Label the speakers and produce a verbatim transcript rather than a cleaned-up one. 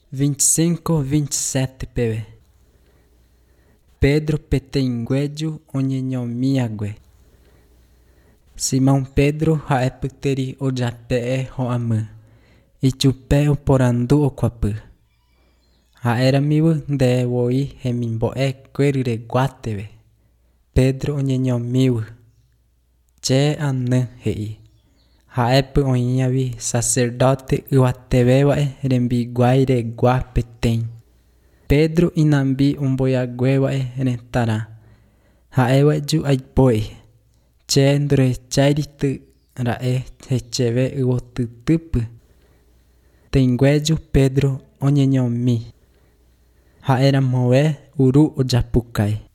Speaker 1: vinte e cinco, vinte e sete peve. Pedro petengueju oñeñomiague. Simão Pedro haepyteri ojape'e ho'amy, ijupe oporandu okuapy. Ha'éramivy ndevoi hemimbo'ekuéry reguáteve. Pedro oñeñomívy. Che any he'i. Ha'épy oĩavi sacerdote yvatevéva'e rembiguái regua peteĩ. Pedro inambi omboiagueva'e retãrã. Ha'éva'eju aipói. Che ndorechaíryty ra'e hecheve yvotytýpy. Tenguéju Pedro oñeñomi. Ha'éramove uru ojapukái.